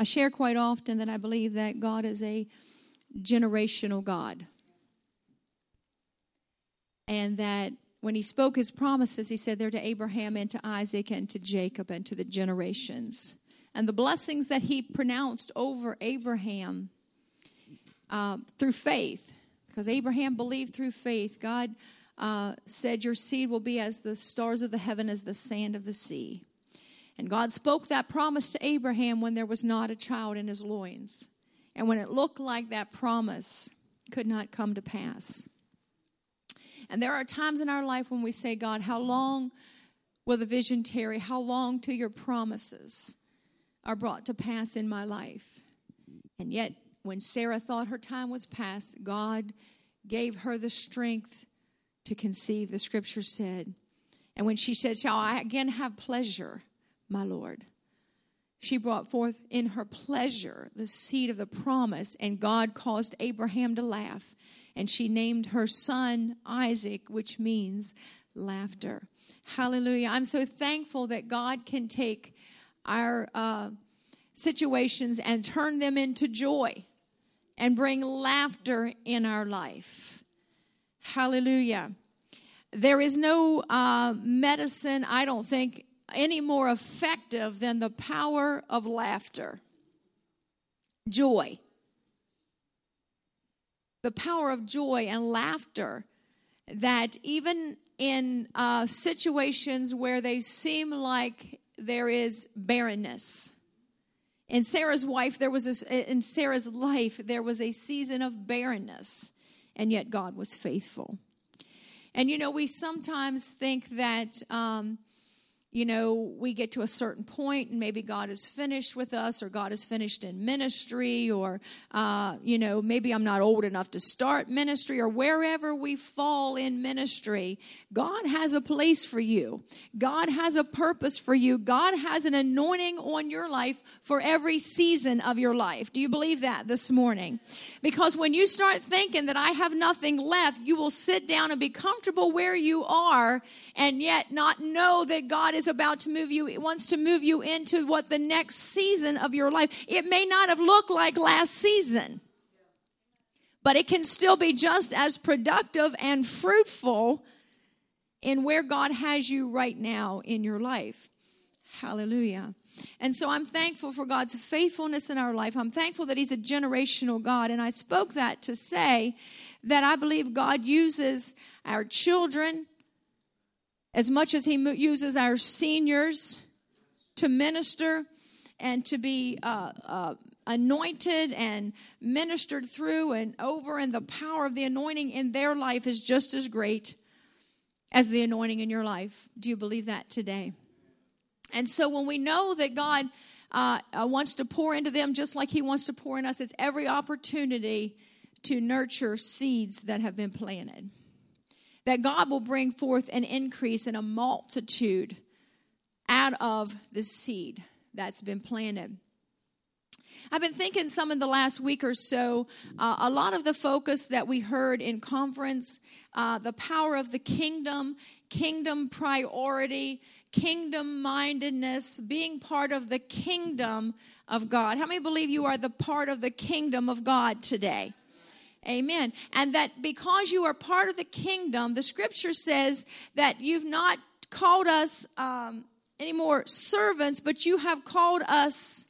I share quite often that I believe that God is a generational God. And that when he spoke his promises, he said they're to Abraham and to Isaac and to Jacob and to the generations. And the blessings that he pronounced over Abraham through faith, because Abraham believed through faith, God said your seed will be as the stars of the heaven, as the sand of the sea. And God spoke that promise to Abraham when there was not a child in his loins. And when it looked like that promise could not come to pass. And there are times in our life when we say, God, how long will the vision tarry? How long till your promises are brought to pass in my life? And yet, when Sarah thought her time was past, God gave her the strength to conceive, the scripture said. And when she said, shall I again have pleasure, my Lord? She brought forth in her pleasure the seed of the promise, and God caused Abraham to laugh. And she named her son Isaac, which means laughter. Hallelujah. I'm so thankful that God can take our situations and turn them into joy and bring laughter in our life. Hallelujah. There is no medicine, I don't think, any more effective than the power of laughter. Joy. The power of joy and laughter, that even in situations where they seem like there is barrenness. In Sarah's life, there was a season of barrenness, and yet God was faithful. And we sometimes think that we get to a certain point and maybe God is finished with us, or God is finished in ministry, or, maybe I'm not old enough to start ministry, or wherever we fall in ministry. God has a place for you. God has a purpose for you. God has an anointing on your life for every season of your life. Do you believe that this morning? Because when you start thinking that I have nothing left, you will sit down and be comfortable where you are, and yet not know that God is about to move you. It wants to move you into what the next season of your life. It may not have looked like last season, but it can still be just as productive and fruitful in where God has you right now in your life. Hallelujah. And so I'm thankful for God's faithfulness in our life. I'm thankful that he's a generational God. And I spoke that to say that I believe God uses our children as much as he uses our seniors to minister and to be anointed and ministered through and over, and the power of the anointing in their life is just as great as the anointing in your life. Do you believe that today? And so when we know that God wants to pour into them just like he wants to pour in us, it's every opportunity to nurture seeds that have been planted. That God will bring forth an increase and a multitude out of the seed that's been planted. I've been thinking some in the last week or so, a lot of the focus that we heard in conference, the power of the kingdom, kingdom priority, kingdom mindedness, being part of the kingdom of God. How many believe you are the part of the kingdom of God today? Amen. And that because you are part of the kingdom, the scripture says that you've not called us any more servants, but you have called us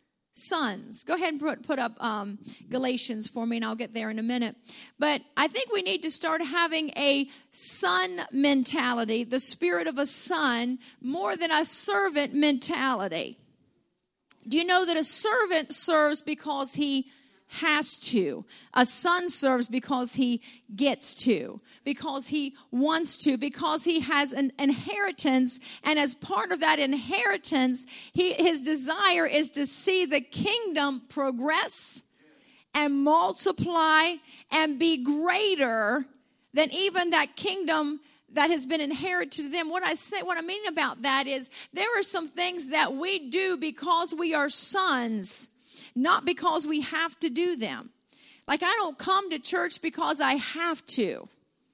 sons. Go ahead and put up Galatians for me, and I'll get there in a minute. But I think we need to start having a son mentality, the spirit of a son, more than a servant mentality. Do you know that a servant serves because he has to? A son serves because he gets to, because he wants to, because he has an inheritance, and as part of that inheritance, his desire is to see the kingdom progress and multiply and be greater than even that kingdom that has been inherited to them. What I mean about that is there are some things that we do because we are sons, not because we have to do them. Like, I don't come to church because I have to.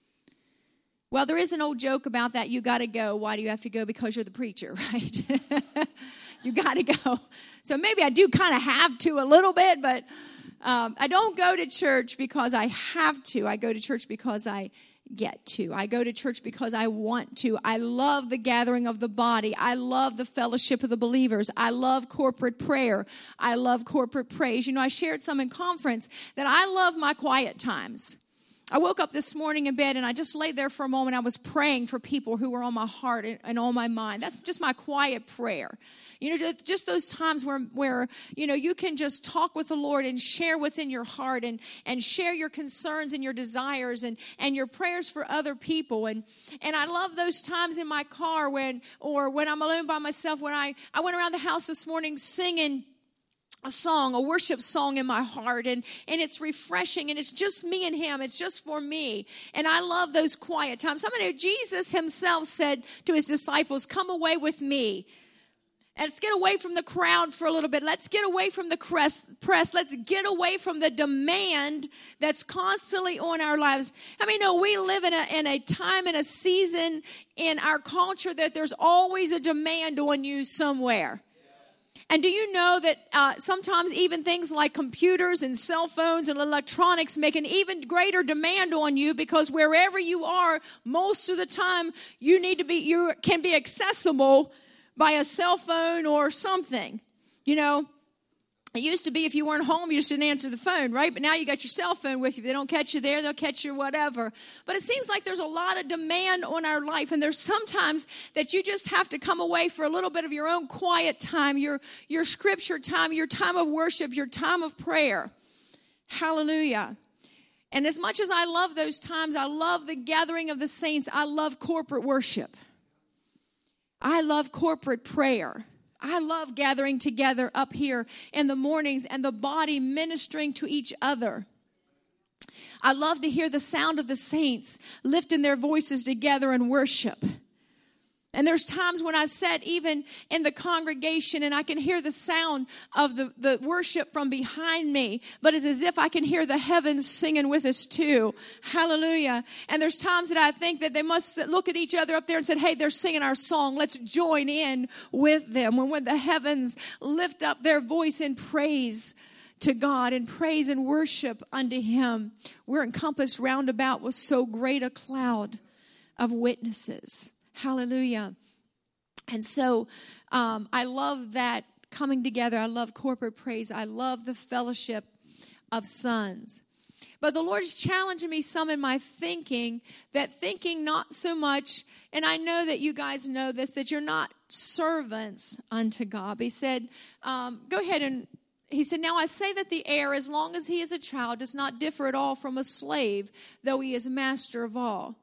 Well, there is an old joke about that. You got to go. Why do you have to go? Because you're the preacher, right? You got to go. So maybe I do kind of have to a little bit, but I don't go to church because I have to. I go to church because I get to. I go to church because I want to. I love the gathering of the body. I love the fellowship of the believers. I love corporate prayer. I love corporate praise. You know, I shared some in conference that I love my quiet times. I woke up this morning in bed and I just laid there for a moment. I was praying for people who were on my heart and on my mind. That's just my quiet prayer. You know, just those times where you know, you can just talk with the Lord and share what's in your heart and share your concerns and your desires and your prayers for other people. And I love those times in my car when I'm alone by myself. When I went around the house this morning singing a song, a worship song in my heart, and it's refreshing, and it's just me and him. It's just for me. And I love those quiet times. How many? Jesus himself said to his disciples, come away with me. And let's get away from the crowd for a little bit. Let's get away from the press. Let's get away from the demand that's constantly on our lives. I mean, no, we live in a time and a season in our culture that there's always a demand on you somewhere. And do you know that sometimes even things like computers and cell phones and electronics make an even greater demand on you, because wherever you are, most of the time you can be accessible by a cell phone or something. You know, it used to be if you weren't home, you just didn't answer the phone, right? But now you got your cell phone with you. If they don't catch you there, they'll catch you whatever. But it seems like there's a lot of demand on our life, and there's sometimes that you just have to come away for a little bit of your own quiet time, your scripture time, your time of worship, your time of prayer. Hallelujah. And as much as I love those times, I love the gathering of the saints. I love corporate worship. I love corporate prayer. I love gathering together up here in the mornings and the body ministering to each other. I love to hear the sound of the saints lifting their voices together in worship. And there's times when I sit even in the congregation and I can hear the sound of the worship from behind me, but it's as if I can hear the heavens singing with us too. Hallelujah. And there's times that I think that they must look at each other up there and say, hey, they're singing our song. Let's join in with them. When the heavens lift up their voice in praise to God and praise and worship unto him, we're encompassed round about with so great a cloud of witnesses. Hallelujah. And so I love that coming together. I love corporate praise. I love the fellowship of sons. But the Lord is challenging me some in my thinking not so much, and I know that you guys know this, that you're not servants unto God. He said, go ahead and he said, now I say that the heir, as long as he is a child, does not differ at all from a slave, though he is master of all,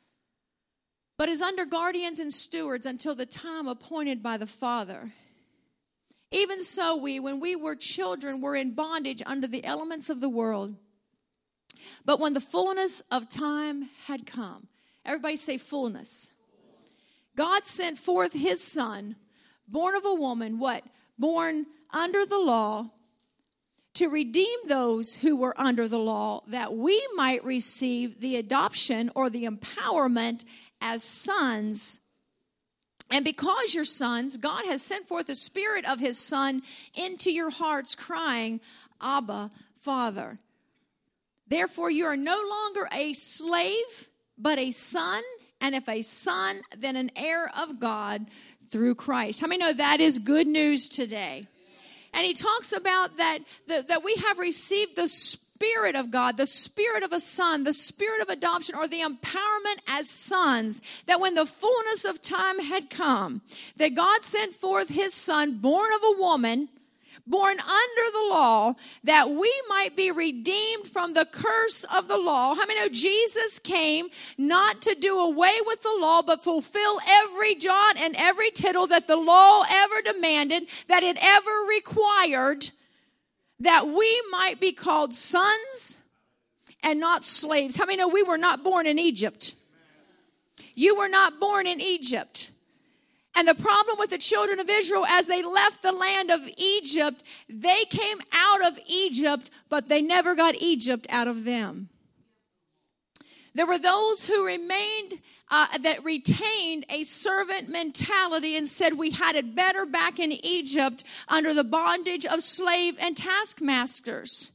but is under guardians and stewards until the time appointed by the Father. Even so we, when we were children, were in bondage under the elements of the world. But when the fullness of time had come, everybody say fullness. God sent forth his Son, born of a woman, what? Born under the law, to redeem those who were under the law, that we might receive the adoption or the empowerment as sons. And because you're sons, God has sent forth the Spirit of his Son into your hearts, crying, Abba, Father. Therefore, you are no longer a slave, but a son. And if a son, then an heir of God through Christ. How many know that is good news today? And he talks about that we have received the Spirit of God, the Spirit of a son, the Spirit of adoption, or the empowerment as sons, that when the fullness of time had come, that God sent forth his Son, born of a woman, born under the law, that we might be redeemed from the curse of the law. How many know Jesus came not to do away with the law, but fulfill every jot and every tittle that the law ever demanded, that it ever required, that we might be called sons and not slaves. How many know we were not born in Egypt? You were not born in Egypt. And the problem with the children of Israel, as they left the land of Egypt, they came out of Egypt, but they never got Egypt out of them. There were those who remained, that retained a servant mentality and said we had it better back in Egypt under the bondage of slave and taskmasters.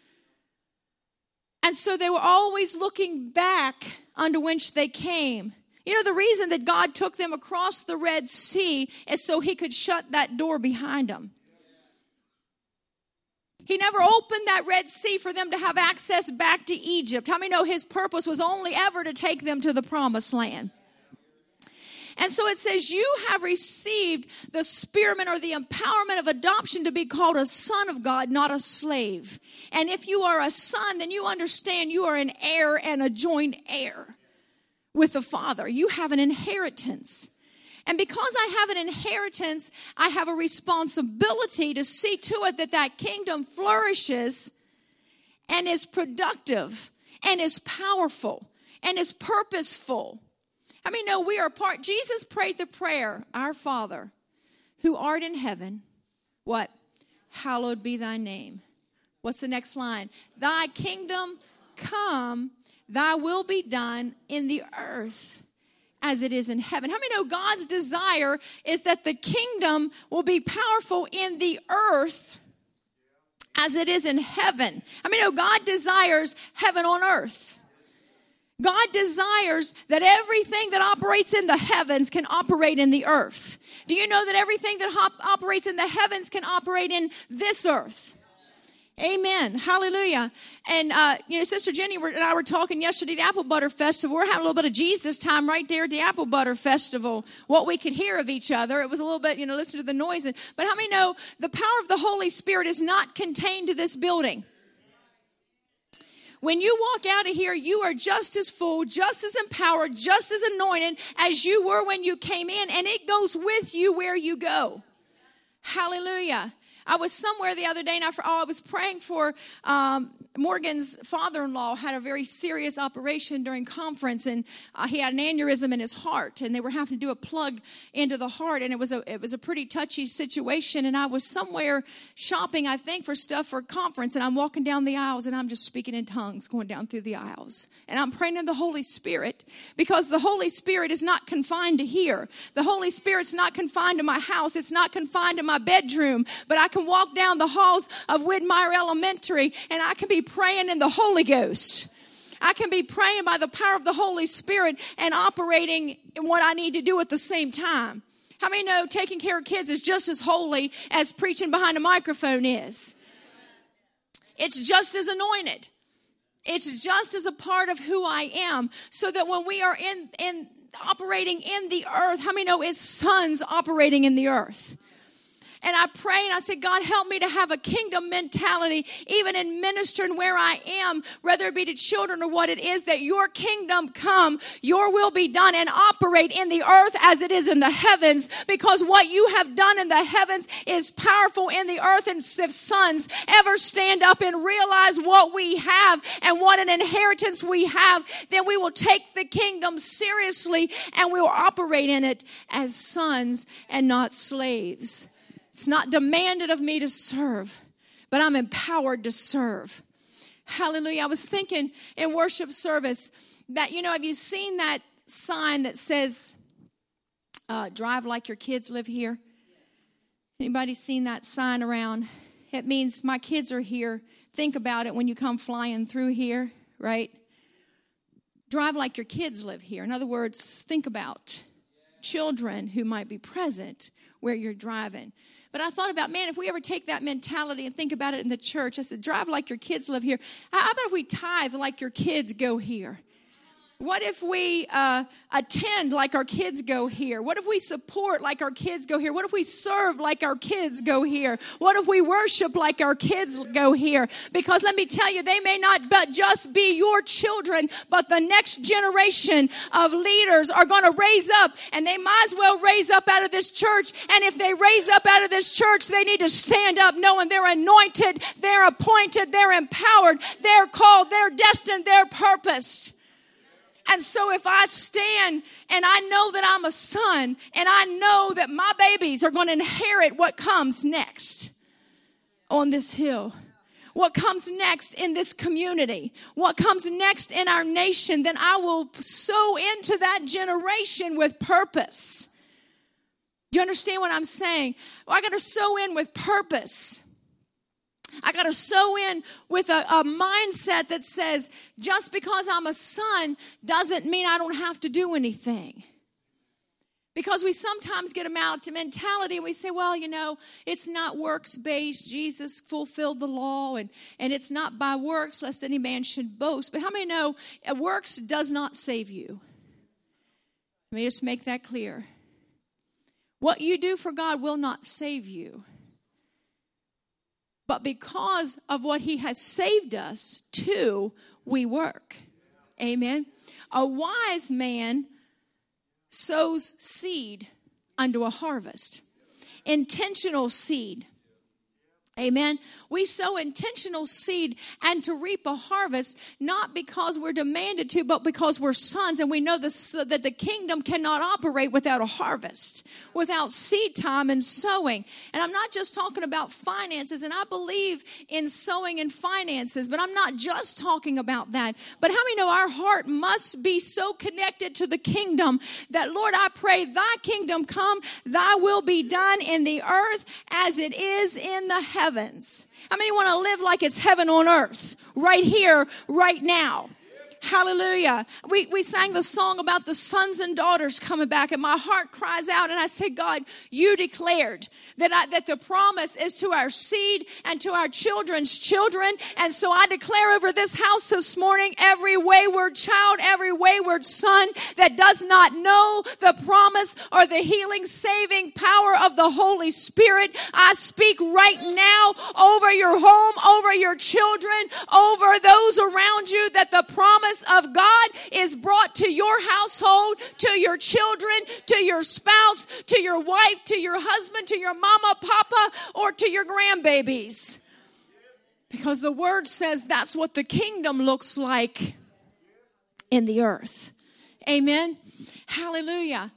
And so they were always looking back under which they came. You know, the reason that God took them across the Red Sea is so he could shut that door behind them. He never opened that Red Sea for them to have access back to Egypt. How many know his purpose was only ever to take them to the promised land? And so it says, you have received the spearman or the empowerment of adoption to be called a son of God, not a slave. And if you are a son, then you understand you are an heir and a joint heir with the Father. You have an inheritance. And because I have an inheritance, I have a responsibility to see to it that that kingdom flourishes and is productive and is powerful and is purposeful. I mean, no, we are part. Jesus prayed the prayer, our Father, who art in heaven, what? Hallowed be thy name. What's the next line? Thy kingdom come, thy will be done in the earth as it is in heaven. How many know God's desire is that the kingdom will be powerful in the earth as it is in heaven? I mean, God desires heaven on earth. God desires that everything that operates in the heavens can operate in the earth. Do you know that everything that operates in the heavens can operate in this earth? Amen. Hallelujah. And, Sister Jenny and I were talking yesterday at the Apple Butter Festival. We're having a little bit of Jesus time right there at the Apple Butter Festival. What we could hear of each other. It was a little bit, listen to the noise. But how many know the power of the Holy Spirit is not contained to this building? When you walk out of here, you are just as full, just as empowered, just as anointed as you were when you came in. And it goes with you where you go. Hallelujah. I was somewhere the other day and I was praying for Morgan's father-in-law had a very serious operation during conference, and he had an aneurysm in his heart, and they were having to do a plug into the heart, and it was a pretty touchy situation. And I was somewhere shopping, I think, for stuff for a conference, and I'm walking down the aisles, and I'm just speaking in tongues going down through the aisles, and I'm praying in the Holy Spirit, because the Holy Spirit is not confined to here. The Holy Spirit's not confined to my house. It's not confined to my bedroom, but I can walk down the halls of Widmeyer Elementary, and I can be praying in the Holy Ghost. I can be praying by the power of the Holy Spirit and operating in what I need to do at the same time. How many know taking care of kids is just as holy as preaching behind a microphone is? It's just as anointed. It's just as a part of who I am, so that when we are in operating in the earth, how many know it's sons operating in the earth? And I pray and I say, God, help me to have a kingdom mentality, even in ministering where I am, whether it be to children or what it is, that your kingdom come, your will be done, and operate in the earth as it is in the heavens, because what you have done in the heavens is powerful in the earth. And if sons ever stand up and realize what we have and what an inheritance we have, then we will take the kingdom seriously and we will operate in it as sons and not slaves. It's not demanded of me to serve, but I'm empowered to serve. Hallelujah. I was thinking in worship service that, have you seen that sign that says, drive like your kids live here? Anybody seen that sign around? It means my kids are here. Think about it when you come flying through here, right? Drive like your kids live here. In other words, think about children who might be present where you're driving. But I thought about, man, if we ever take that mentality and think about it in the church, I said, drive like your kids live here. How about if we tithe like your kids go here? What if we attend like our kids go here? What if we support like our kids go here? What if we serve like our kids go here? What if we worship like our kids go here? Because let me tell you, they may not but just be your children, but the next generation of leaders are going to raise up, and they might as well raise up out of this church. And if they raise up out of this church, they need to stand up knowing they're anointed, they're appointed, they're empowered, they're called, they're destined, they're purposed. And so if I stand and I know that I'm a son, and I know that my babies are going to inherit what comes next on this hill, what comes next in this community, what comes next in our nation, then I will sow into that generation with purpose. Do you understand what I'm saying? Well, I got to sow in with purpose. I got to sow in with a mindset that says, just because I'm a son doesn't mean I don't have to do anything. Because we sometimes get a mentality and we say, well, it's not works-based. Jesus fulfilled the law and it's not by works lest any man should boast. But how many know works does not save you? Let me just make that clear. What you do for God will not save you. But because of what he has saved us to, we work. Amen. A wise man sows seed unto a harvest. Intentional seed. Amen. We sow intentional seed and to reap a harvest, not because we're demanded to, but because we're sons. And we know that the kingdom cannot operate without a harvest, without seed time and sowing. And I'm not just talking about finances, and I believe in sowing and finances, but I'm not just talking about that. But how many know our heart must be so connected to the kingdom that, Lord, I pray thy kingdom come, thy will be done in the earth as it is in the heavens. How many want to live like it's heaven on earth right here, right now? Hallelujah. We sang the song about the sons and daughters coming back, and my heart cries out, and I say, God, you declared that the promise is to our seed and to our children's children. And so I declare over this house this morning, every wayward child, every wayward son that does not know the promise or the healing, saving power of the Holy Spirit, I speak right now over your home, over your children, over those around you, that the promise of God is brought to your household, to your children, to your spouse, to your wife, to your husband, to your mama, papa, or to your grandbabies. Because the word says that's what the kingdom looks like in the earth. Amen. Hallelujah.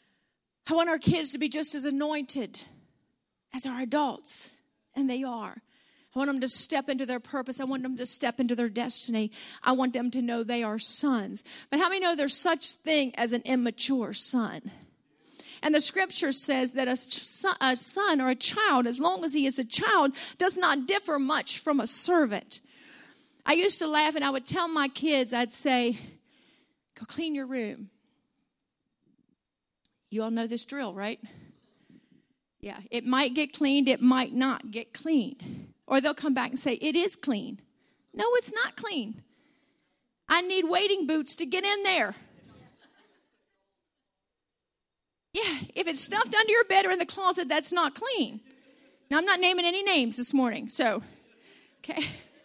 I want our kids to be just as anointed as our adults, and they are. I want them to step into their purpose. I want them to step into their destiny. I want them to know they are sons. But how many know there's such thing as an immature son? And the scripture says that a son or a child, as long as he is a child, does not differ much from a servant. I used to laugh and I would tell my kids, I'd say, go clean your room. You all know this drill, right? Yeah, it might get cleaned, it might not get cleaned. Or they'll come back and say, it is clean. No, it's not clean. I need wading boots to get in there. Yeah, if it's stuffed under your bed or in the closet, that's not clean. Now, I'm not naming any names this morning, so, okay.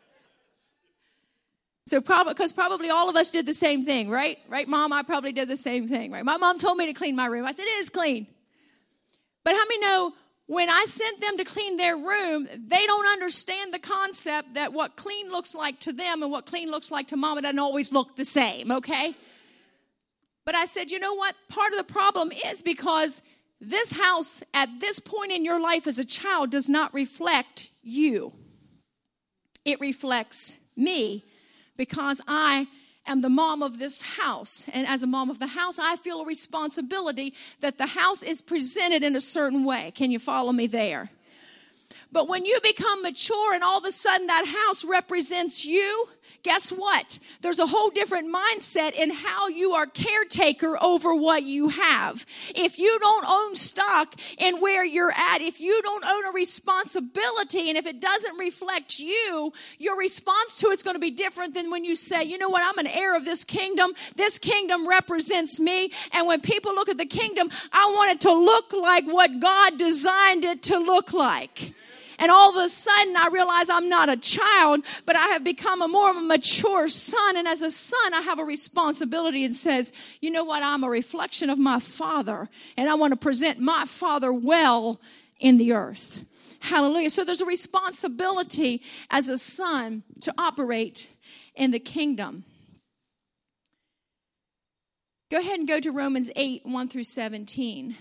So because probably all of us did the same thing, right? Right, Mom? I probably did the same thing, right? My mom told me to clean my room. I said, it is clean. But how many know when I sent them to clean their room, they don't understand the concept that what clean looks like to them and what clean looks like to Mama doesn't always look the same, okay? But I said, you know what? Part of the problem is because this house at this point in your life as a child does not reflect you. It reflects me because I am the mom of this house. And as a mom of the house, I feel a responsibility that the house is presented in a certain way. Can you follow me there? But when you become mature and all of a sudden that house represents you, guess what? There's a whole different mindset in how you are caretaker over what you have. If you don't own stock in where you're at, if you don't own a responsibility, and if it doesn't reflect you, your response to it's going to be different than when you say, you know what, I'm an heir of this kingdom. This kingdom represents me. And when people look at the kingdom, I want it to look like what God designed it to look like. And all of a sudden, I realize I'm not a child, but I have become a more mature son. And as a son, I have a responsibility and says, you know what? I'm a reflection of my Father, and I want to present my Father well in the earth. Hallelujah. So there's a responsibility as a son to operate in the kingdom. Go ahead and go to Romans 8, 1 through 17.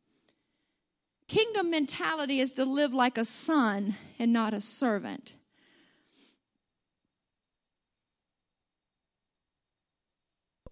Kingdom mentality is to live like a son and not a servant.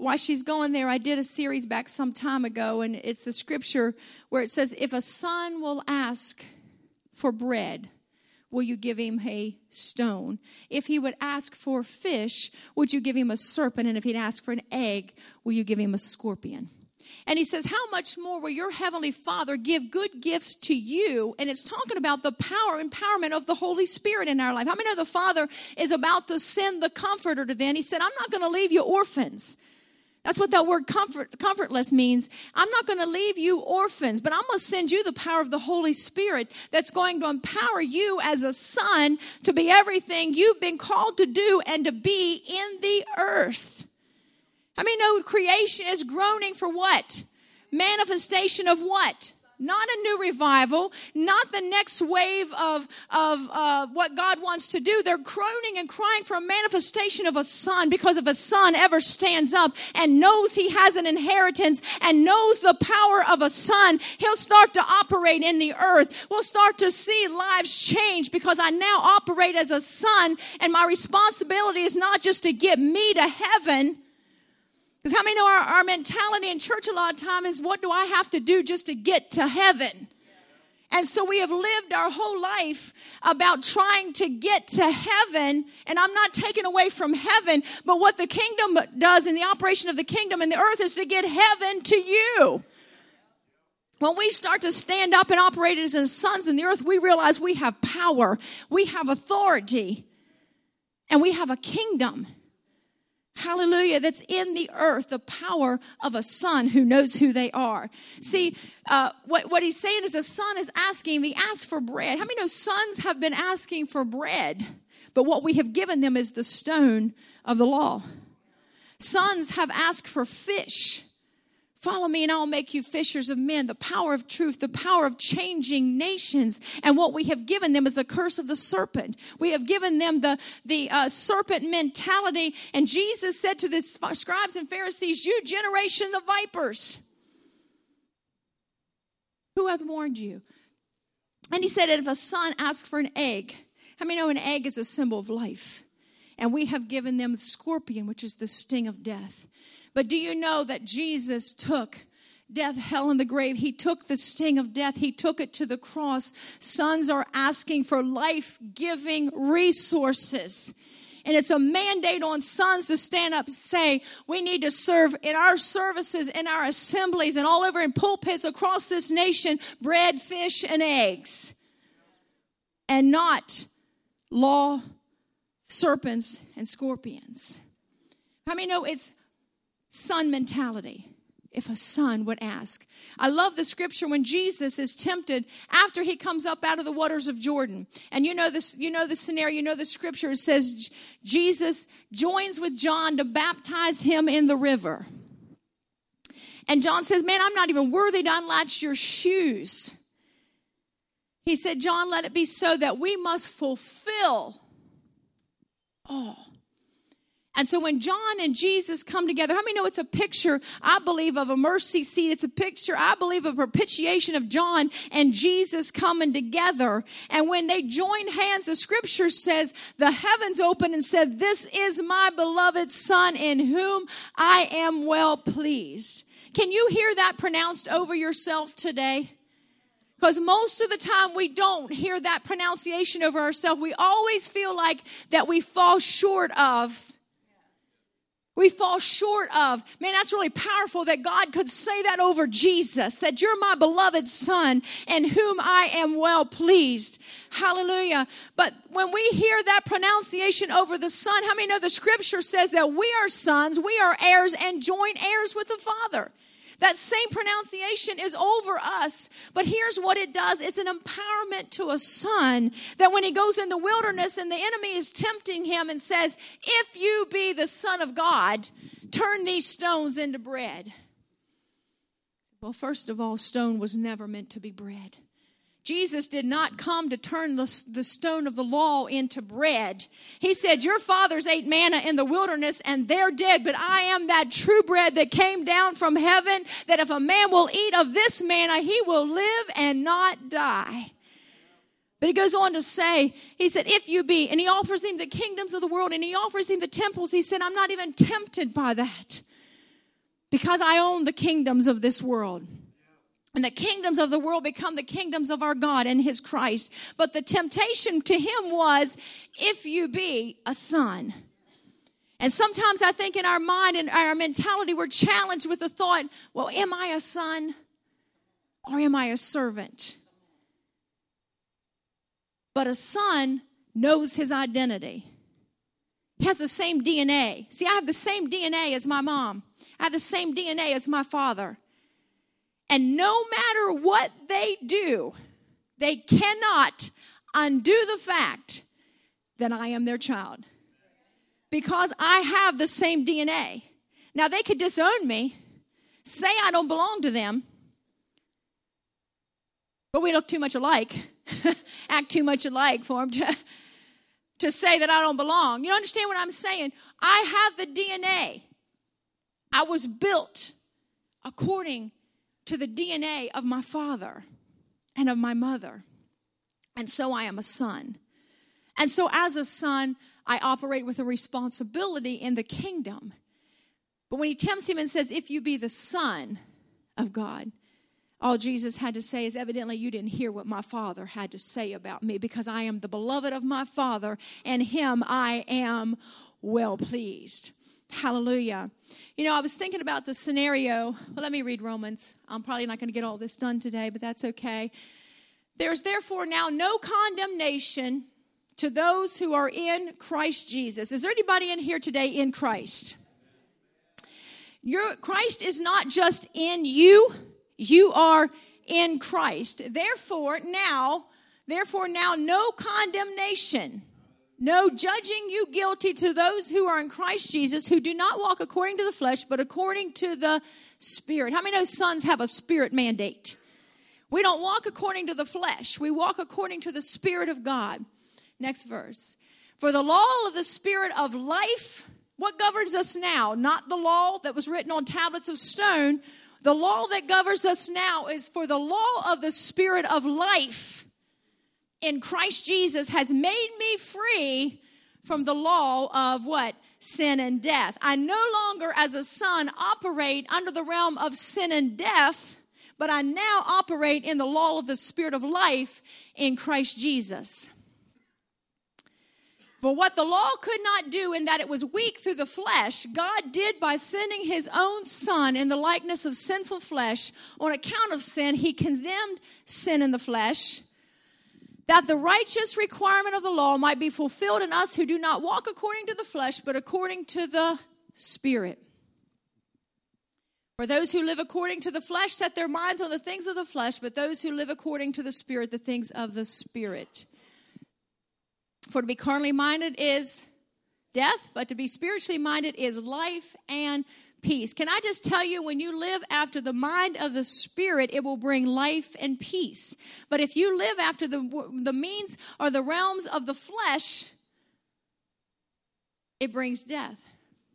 while she's going there, I did a series back some time ago, and it's the scripture where it says, if a son will ask for bread, will you give him a stone? If he would ask for fish, would you give him a serpent? And if he'd ask for an egg, will you give him a scorpion? And he says, how much more will your heavenly Father give good gifts to you? And it's talking about the power, empowerment of the Holy Spirit in our life. How many know the Father is about to send the Comforter to them? He said, I'm not going to leave you orphans. That's what that word comfortless means. I'm not going to leave you orphans, but I'm going to send you the power of the Holy Spirit that's going to empower you as a son to be everything you've been called to do and to be in the earth. I mean, no, creation is groaning for what? Manifestation of what? Not a new revival, not the next wave of what God wants to do. They're groaning and crying for a manifestation of a son, because if a son ever stands up and knows he has an inheritance and knows the power of a son, he'll start to operate in the earth. We'll start to see lives change because I now operate as a son, and my responsibility is not just to get me to heaven. Because how many know our mentality in church a lot of time is, what do I have to do just to get to heaven? And so we have lived our whole life about trying to get to heaven. And I'm not taking away from heaven, but what the kingdom does in the operation of the kingdom in the earth is to get heaven to you. When we start to stand up and operate as sons in the earth, we realize we have power, we have authority, and we have a kingdom. Hallelujah, that's in the earth, the power of a son who knows who they are. See, what he's saying is a son is asking, he asks for bread. How many know sons have been asking for bread, but what we have given them is the stone of the law? Sons have asked for fish. Follow me and I'll make you fishers of men. The power of truth, the power of changing nations. And what we have given them is the curse of the serpent. We have given them the serpent mentality. And Jesus said to the scribes and Pharisees, you generation of vipers, who hath warned you? And he said, if a son asks for an egg, how many know an egg is a symbol of life? And we have given them the scorpion, which is the sting of death. But do you know that Jesus took death, hell, and the grave? He took the sting of death. He took it to the cross. Sons are asking for life-giving resources. And it's a mandate on sons to stand up and say, we need to serve in our services, in our assemblies, and all over in pulpits across this nation, bread, fish, and eggs. And not law, serpents, and scorpions. How many know it's son mentality? If a son would ask. I love the scripture when Jesus is tempted after he comes up out of the waters of Jordan. And you know the scenario, you know the scripture. It says Jesus joins with John to baptize him in the river. And John says, man, I'm not even worthy to unlatch your shoes. He said, John, let it be so that we must fulfill all. And so when John and Jesus come together, how many know it's a picture, I believe, of a mercy seat? It's a picture, I believe, of propitiation of John and Jesus coming together. And when they join hands, the scripture says, the heavens opened and said, this is my beloved son in whom I am well pleased. Can you hear that pronounced over yourself today? Because most of the time we don't hear that pronunciation over ourselves. We always feel like that we fall short of. We fall short of. Man, that's really powerful that God could say that over Jesus, that you're my beloved son in whom I am well pleased. Hallelujah. But when we hear that pronunciation over the son, how many know the scripture says that we are sons, we are heirs and joint heirs with the Father? That same pronunciation is over us. But here's what it does. It's an empowerment to a son that when he goes in the wilderness and the enemy is tempting him and says, if you be the Son of God, turn these stones into bread. Well, first of all, stone was never meant to be bread. Jesus did not come to turn the stone of the law into bread. He said, your fathers ate manna in the wilderness and they're dead, but I am that true bread that came down from heaven, that if a man will eat of this manna, he will live and not die. But he goes on to say, he said, if you be, and he offers him the kingdoms of the world and he offers him the temples. He said, I'm not even tempted by that. because I own the kingdoms of this world. And the kingdoms of the world become the kingdoms of our God and his Christ. But the temptation to him was, if you be a son. And sometimes I think in our mind and our mentality, we're challenged with the thought, well, am I a son or am I a servant? But a son knows his identity. He has the same DNA. See, I have the same DNA as my mom. I have the same DNA as my father. And no matter what they do, they cannot undo the fact that I am their child. Because I have the same DNA. Now, they could disown me, say I don't belong to them, but we look too much alike, act too much alike for them to say that I don't belong. You understand what I'm saying? I have the DNA. I was built according to the DNA of my father and of my mother. And so I am a son. And so as a son, I operate with a responsibility in the kingdom. But when he tempts him and says, if you be the son of God, all Jesus had to say is, evidently you didn't hear what my father had to say about me, because I am the beloved of my father, and him I am well pleased. Hallelujah. You know, I was thinking about the scenario. Well, let me read Romans. I'm probably not going to get all this done today, but that's okay. There's therefore now no condemnation to those who are in Christ Jesus. Is there anybody in here today in Christ? Christ is not just in you. You are in Christ. Therefore now, no condemnation. No judging you guilty to those who are in Christ Jesus, who do not walk according to the flesh, but according to the Spirit. How many know sons have a spirit mandate? We don't walk according to the flesh. We walk according to the Spirit of God. Next verse. For the law of the Spirit of life, what governs us now? Not the law that was written on tablets of stone. The law that governs us now is for the law of the Spirit of life in Christ Jesus has made me free from the law of what? Sin and death. I no longer as a son operate under the realm of sin and death, but I now operate in the law of the Spirit of life in Christ Jesus. For what the law could not do in that it was weak through the flesh, God did by sending his own Son in the likeness of sinful flesh. On account of sin, he condemned sin in the flesh, that the righteous requirement of the law might be fulfilled in us who do not walk according to the flesh, but according to the Spirit. For those who live according to the flesh set their minds on the things of the flesh, but those who live according to the Spirit, the things of the Spirit. For to be carnally minded is death, but to be spiritually minded is life and peace. Can I just tell you, when you live after the mind of the Spirit, it will bring life and peace. But if you live after the means or the realms of the flesh, it brings death.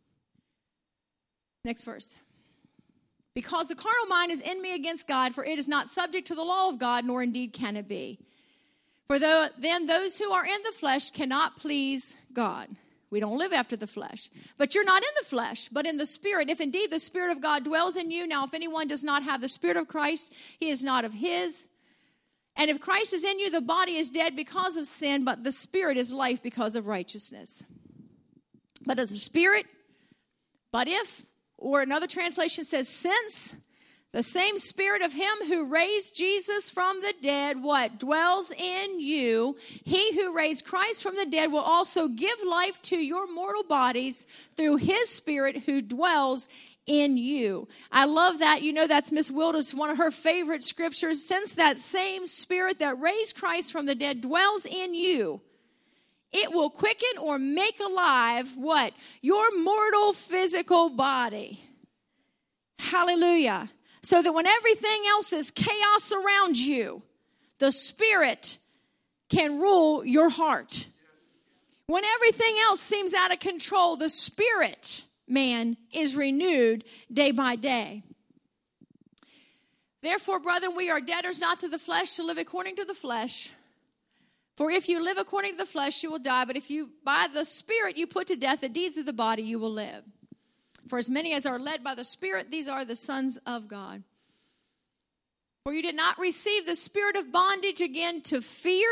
Next verse. Because the carnal mind is in me against God, for it is not subject to the law of God, nor indeed can it be. For then those who are in the flesh cannot please God. We don't live after the flesh. But you're not in the flesh, but in the Spirit. If indeed the Spirit of God dwells in you. Now, if anyone does not have the Spirit of Christ, he is not of his. And if Christ is in you, the body is dead because of sin, but the Spirit is life because of righteousness. But of the Spirit, but if, or another translation says, since the same Spirit of him who raised Jesus from the dead, what? Dwells in you. He who raised Christ from the dead will also give life to your mortal bodies through his Spirit who dwells in you. I love that. You know, that's Miss Wilda's one of her favorite scriptures. Since that same Spirit that raised Christ from the dead dwells in you, it will quicken or make alive what? Your mortal physical body. Hallelujah. So that when everything else is chaos around you, the Spirit can rule your heart. When everything else seems out of control, the Spirit, man, is renewed day by day. Therefore, brethren, we are debtors not to the flesh to live according to the flesh. For if you live according to the flesh, you will die. But if you, by the Spirit, you put to death the deeds of the body, you will live. For as many as are led by the Spirit, these are the sons of God. For you did not receive the spirit of bondage again to fear,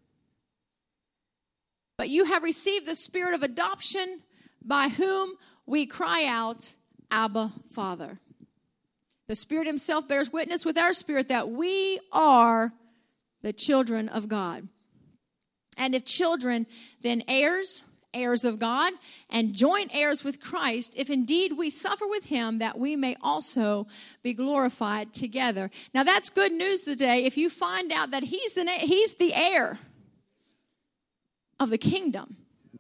but you have received the spirit of adoption, by whom we cry out, Abba, Father. The Spirit himself bears witness with our spirit that we are the children of God. And if children, then heirs, heirs of God, and joint heirs with Christ, if indeed we suffer with him, that we may also be glorified together. Now that's good news today if you find out that he's the heir of the kingdom.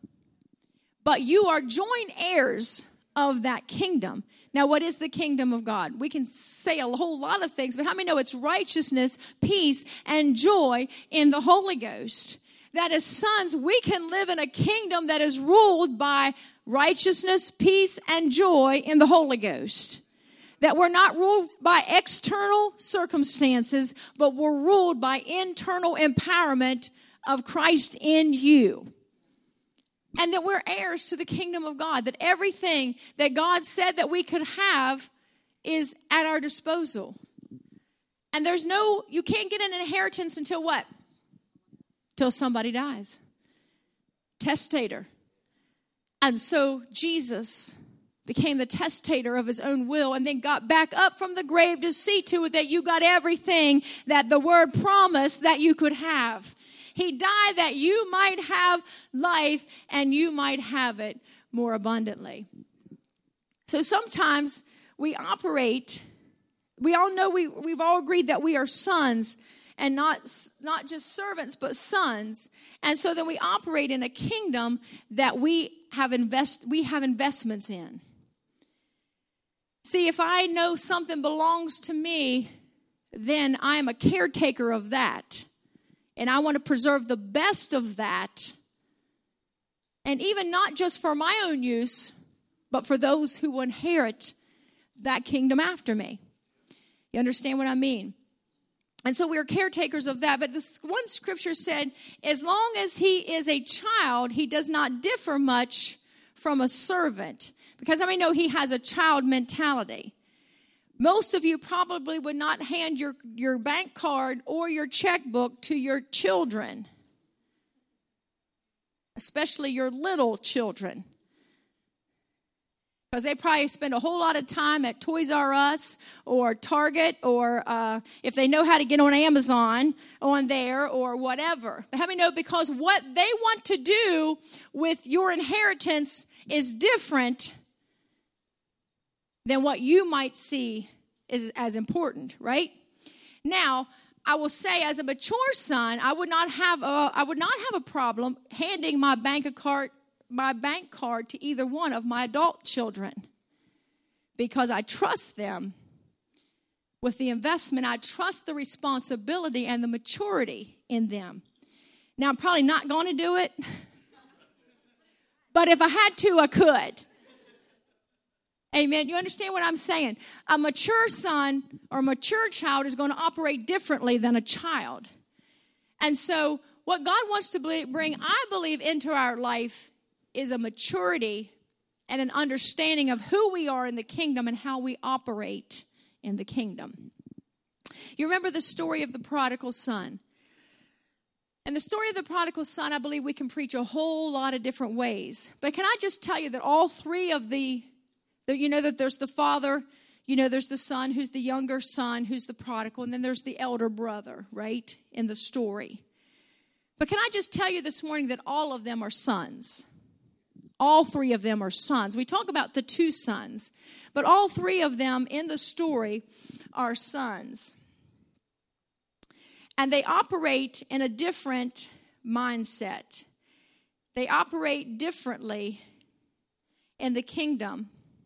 But you are joint heirs of that kingdom. Now, what is the kingdom of God? We can say a whole lot of things, but how many know it's righteousness, peace, and joy in the Holy Ghost? That as sons, we can live in a kingdom that is ruled by righteousness, peace, and joy in the Holy Ghost. That we're not ruled by external circumstances, but we're ruled by internal empowerment of Christ in you. And that we're heirs to the kingdom of God. That everything that God said that we could have is at our disposal. And you can't get an inheritance until what? Till somebody dies. Testator. And so Jesus became the testator of his own will and then got back up from the grave to see to it that you got everything that the word promised that you could have. He died that you might have life and you might have it more abundantly. So sometimes we operate, we all know we've all agreed that we are sons and not just servants, but sons. And so then we operate in a kingdom that we have investments in. See, if I know something belongs to me, then I am a caretaker of that. And I want to preserve the best of that. And even not just for my own use, but for those who will inherit that kingdom after me. You understand what I mean? And so we are caretakers of that. But this one scripture said, as long as he is a child, he does not differ much from a servant. Because I know he has a child mentality. Most of you probably would not hand your bank card or your checkbook to your children. Especially your little children. Because they probably spend a whole lot of time at Toys R Us or Target or if they know how to get on Amazon on there or whatever. But how many know because what they want to do with your inheritance is different than what you might see is as important, right? Now, I will say as a mature son, I would not have a problem handing my bank card to either one of my adult children because I trust them with the investment. I trust the responsibility and the maturity in them. Now, I'm probably not going to do it, but if I had to, I could. Amen. You understand what I'm saying? A mature son or a mature child is going to operate differently than a child. And so what God wants to bring, I believe, into our life is a maturity and an understanding of who we are in the kingdom and how we operate in the kingdom. You remember the story of the prodigal son. And the story of the prodigal son, I believe we can preach a whole lot of different ways. But can I just tell you that all three of that there's the father, there's the son who's the younger son, who's the prodigal, and then there's the elder brother, right, in the story. But can I just tell you this morning that all of them are sons? All three of them are sons. We talk about the two sons, but all three of them in the story are sons. And they operate in a different mindset. They operate differently in the kingdom.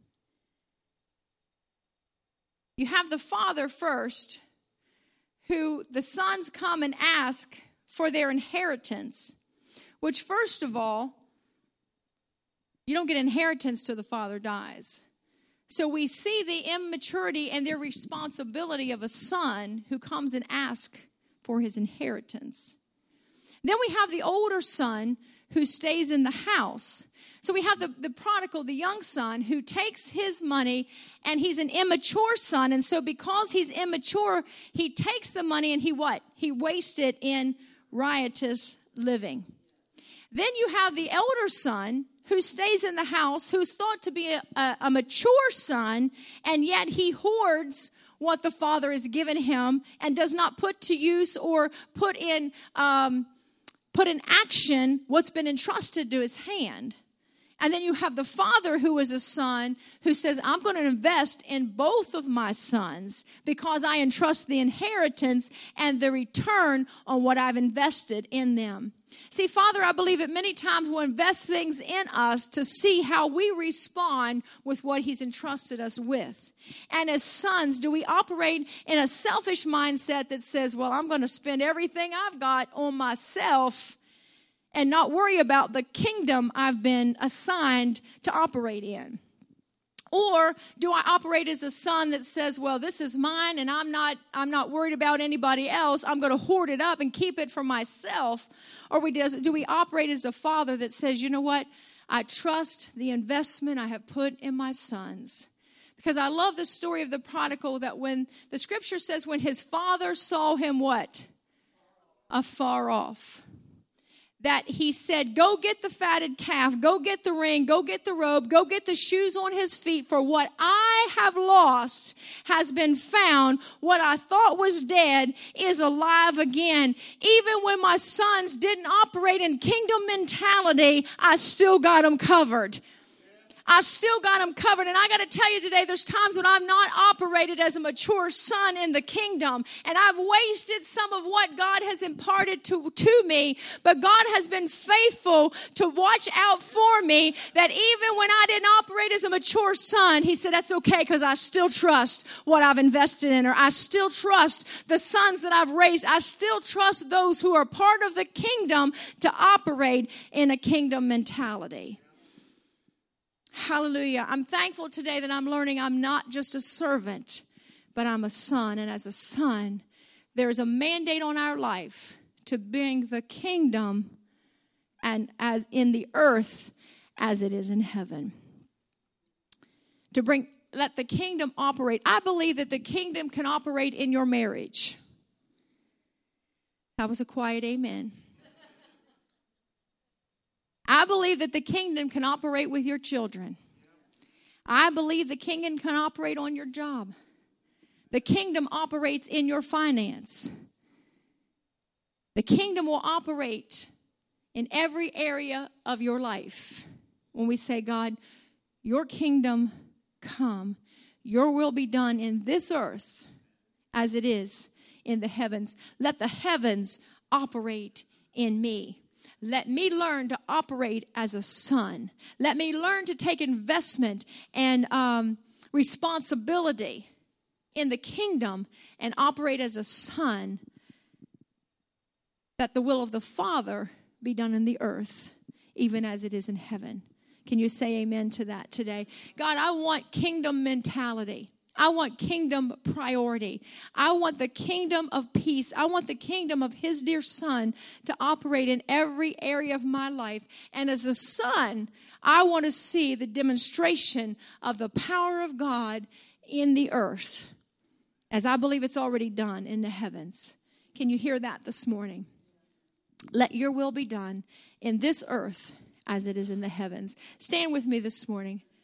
You have the father first, who the sons come and ask for their inheritance, which first of all, you don't get inheritance till the father dies. So we see the immaturity and their responsibility of a son who comes and asks for his inheritance. Then we have the older son who stays in the house. So we have the prodigal, the young son, who takes his money, and he's an immature son. And so because he's immature, he takes the money and he what? He wastes it in riotous living. Then you have the elder son who stays in the house, who's thought to be a mature son, and yet he hoards what the father has given him and does not put to use or put in action what's been entrusted to his hand. And then you have the father who is a son who says, I'm going to invest in both of my sons because I entrust the inheritance and the return on what I've invested in them. See, Father, I believe that many times we'll invest things in us to see how we respond with what he's entrusted us with. And as sons, do we operate in a selfish mindset that says, well, I'm going to spend everything I've got on myself and not worry about the kingdom I've been assigned to operate in? Or do I operate as a son that says, well, this is mine and I'm not worried about anybody else. I'm going to hoard it up and keep it for myself. Or do we operate as a father that says, you know what? I trust the investment I have put in my sons. Because I love the story of the prodigal, that when the scripture says when his father saw him what? Afar off. That he said, go get the fatted calf, go get the ring, go get the robe, go get the shoes on his feet, for what I have lost has been found. What I thought was dead is alive again. Even when my sons didn't operate in kingdom mentality, I still got them covered. I still got them covered. And I got to tell you today, there's times when I've not operated as a mature son in the kingdom. And I've wasted some of what God has imparted to me. But God has been faithful to watch out for me, that even when I didn't operate as a mature son, he said, that's okay, because I still trust what I've invested in, or I still trust the sons that I've raised. I still trust those who are part of the kingdom to operate in a kingdom mentality. Hallelujah. I'm thankful today that I'm learning I'm not just a servant, but I'm a son. And as a son, there's a mandate on our life to bring the kingdom and as in the earth as it is in heaven. Let the kingdom operate. I believe that the kingdom can operate in your marriage. That was a quiet amen. I believe that the kingdom can operate with your children. I believe the kingdom can operate on your job. The kingdom operates in your finance. The kingdom will operate in every area of your life. When we say, God, your kingdom come, your will be done in this earth as it is in the heavens. Let the heavens operate in me. Let me learn to operate as a son. Let me learn to take investment and responsibility in the kingdom and operate as a son, that the will of the Father be done in the earth, even as it is in heaven. Can you say amen to that today? God, I want kingdom mentality. I want kingdom priority. I want the kingdom of peace. I want the kingdom of his dear son to operate in every area of my life. And as a son, I want to see the demonstration of the power of God in the earth, as I believe it's already done in the heavens. Can you hear that this morning? Let your will be done in this earth as it is in the heavens. Stand with me this morning.